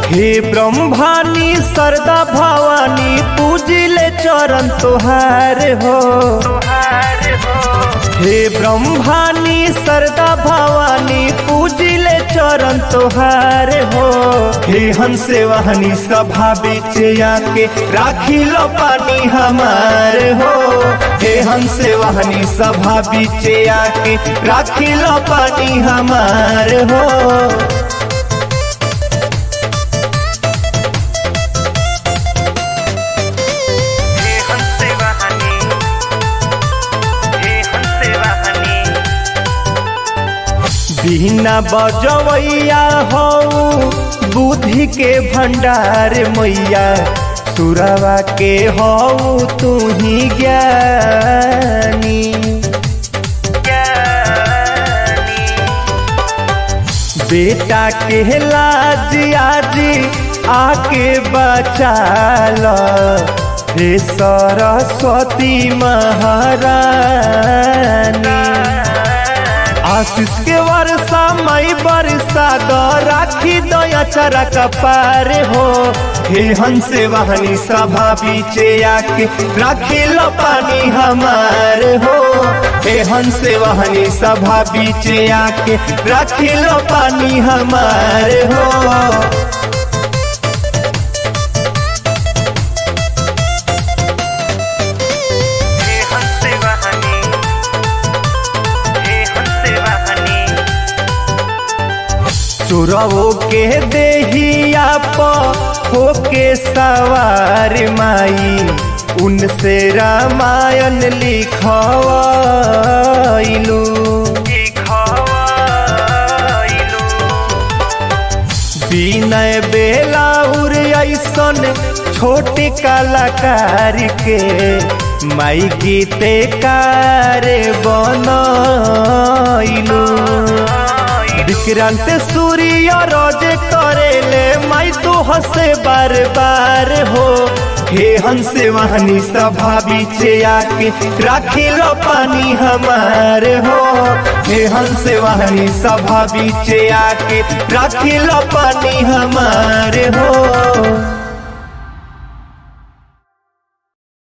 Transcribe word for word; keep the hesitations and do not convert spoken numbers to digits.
हे ब्रह्मानी सरदा भवानी पूजिले चरण तोहार हो। हे ब्रह्मानी सरदा भवानी पूजिले चरण तोहार हो। हे हंसे वाहनी सभा बीच आके राखी लो पानी हमार हो। हे हंसे वाहनी सभा बीच आके राखी लो पानी हमार हो। बिना बजवैया हो बुद्धि के भंडार मैया, सुरवा के हो तू ही ज्ञानी। बेटा के लाज आज आके बचा लो, हे सरस्वती महारानी। आशीष के वर्षा मई बरसा दो राखी दया चरा कपार हो। हे हंसे वाहनी सभा बीच आके राखी लो पानी हमार हो। हे हंसे वाहनी सभा बीच आके राखी लो पानी हमार हो। चोरवो के देहिया प होके सवार माई, उनसे रामायण लिखवाइलू। विनय बेलाउर ऐसन छोटे कलाकार के माई गीते कार बनइलू। विक्रांत सूर्य रोज करेले माई तो हंसे बार बार हो। हे हंसे वाहनी सभा बीच आके राखी लो पानी हमार हो। हे हंसे वाहनी सभा बीच आके राखी लो पानी हमार हो।